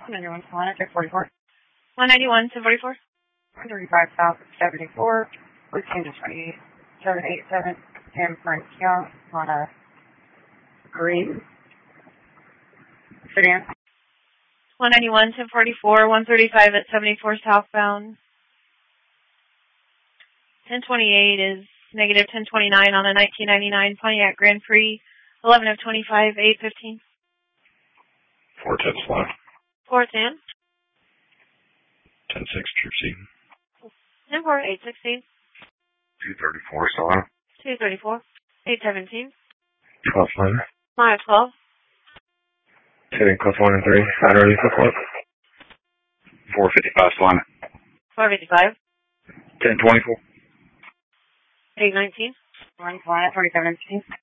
191 Solana, 644. 191, 1044. 135 South, 74. 14 to 28, 787. Sam Frank Young on a green sedan. 191, 1044, 135 at 74 southbound. 1028 is negative 1029 on a 1999 Pontiac Grand Prix. 11 of 25, 815. 410 Solana. 410. 10-6 True C. 10-4, 816. 234 Solana. 234, 817. 12 Solana. 512. 10 Cliff 1 and 3. Honorary Cliff 1. 455 Solana. 455. 1024. 819. 1 Solana, 47 inches.